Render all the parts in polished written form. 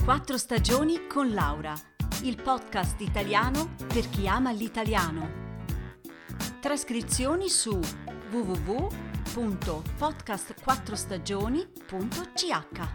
Quattro stagioni con Laura, il podcast italiano per chi ama l'italiano. Trascrizioni su www.podcastquattrostagioni.ch.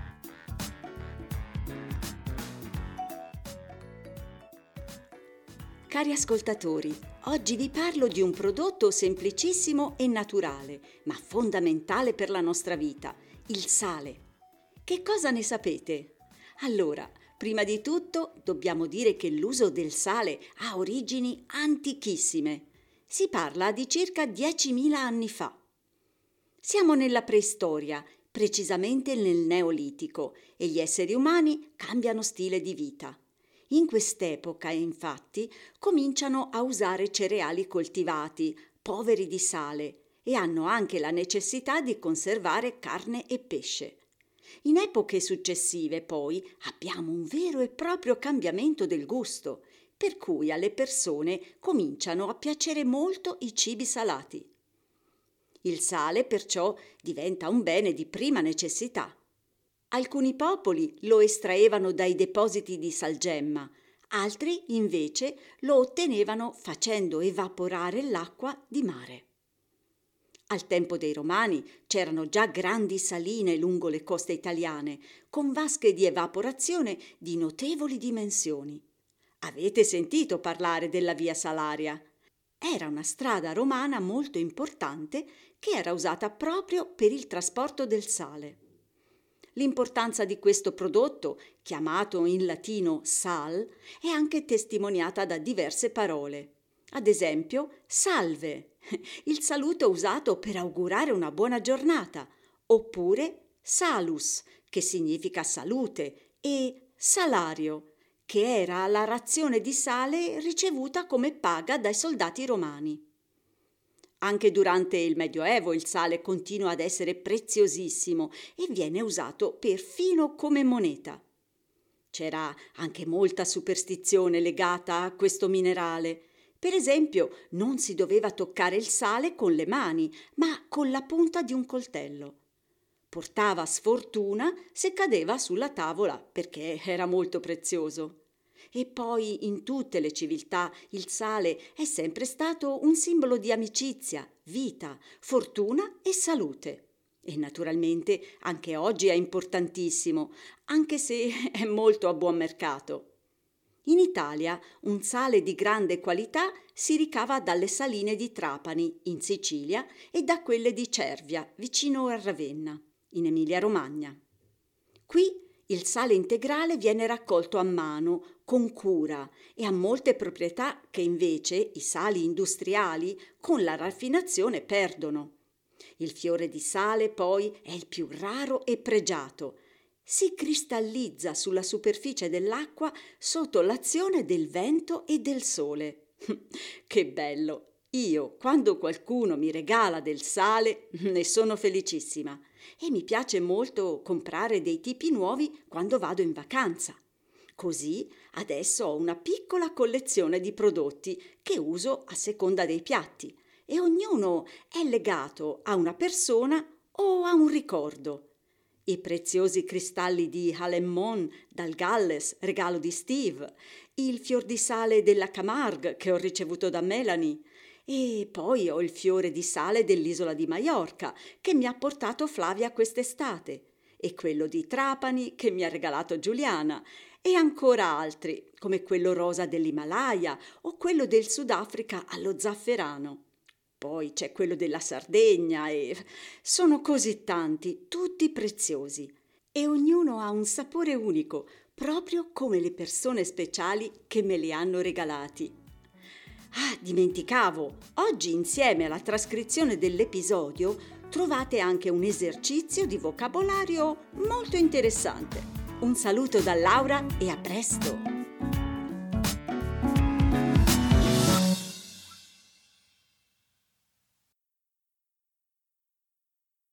Cari ascoltatori, oggi vi parlo di un prodotto semplicissimo e naturale, ma fondamentale per la nostra vita, il sale. Che cosa ne sapete? Allora, prima di tutto dobbiamo dire che l'uso del sale ha origini antichissime. Si parla di circa 10.000 anni fa. Siamo nella preistoria, precisamente nel Neolitico, e gli esseri umani cambiano stile di vita. In quest'epoca, infatti, cominciano a usare cereali coltivati, poveri di sale, e hanno anche la necessità di conservare carne e pesce. In epoche successive, poi, abbiamo un vero e proprio cambiamento del gusto, per cui alle persone cominciano a piacere molto i cibi salati. Il sale, perciò, diventa un bene di prima necessità. Alcuni popoli lo estraevano dai depositi di salgemma, altri invece lo ottenevano facendo evaporare l'acqua di mare. Al tempo dei Romani c'erano già grandi saline lungo le coste italiane, con vasche di evaporazione di notevoli dimensioni. Avete sentito parlare della Via Salaria? Era una strada romana molto importante che era usata proprio per il trasporto del sale. L'importanza di questo prodotto, chiamato in latino sal, è anche testimoniata da diverse parole. Ad esempio, salve, il saluto usato per augurare una buona giornata, oppure salus, che significa salute, e salario, che era la razione di sale ricevuta come paga dai soldati romani. Anche durante il Medioevo il sale continua ad essere preziosissimo e viene usato perfino come moneta. C'era anche molta superstizione legata a questo minerale. Per esempio, non si doveva toccare il sale con le mani, ma con la punta di un coltello. Portava sfortuna se cadeva sulla tavola, perché era molto prezioso. E poi in tutte le civiltà il sale è sempre stato un simbolo di amicizia, vita, fortuna e salute. E naturalmente anche oggi è importantissimo, anche se è molto a buon mercato. In Italia un sale di grande qualità si ricava dalle saline di Trapani, in Sicilia, e da quelle di Cervia, vicino a Ravenna, in Emilia-Romagna. Qui il sale integrale viene raccolto a mano, con cura, e ha molte proprietà che invece i sali industriali con la raffinazione perdono. Il fiore di sale poi è il più raro e pregiato. Si cristallizza sulla superficie dell'acqua sotto l'azione del vento e del sole. Che bello! Io, quando qualcuno mi regala del sale, ne sono felicissima e mi piace molto comprare dei tipi nuovi quando vado in vacanza. Così adesso ho una piccola collezione di prodotti che uso a seconda dei piatti e ognuno è legato a una persona o a un ricordo. I preziosi cristalli di Halemon dal Galles, regalo di Steve, il fior di sale della Camargue che ho ricevuto da Melanie, e poi ho il fiore di sale dell'isola di Maiorca che mi ha portato Flavia quest'estate, e quello di Trapani che mi ha regalato Giuliana, e ancora altri, come quello rosa dell'Himalaya o quello del Sudafrica allo zafferano. Poi c'è quello della Sardegna e sono così tanti, tutti preziosi. E ognuno ha un sapore unico, proprio come le persone speciali che me li hanno regalati. Ah, dimenticavo, oggi insieme alla trascrizione dell'episodio trovate anche un esercizio di vocabolario molto interessante. Un saluto da Laura e a presto!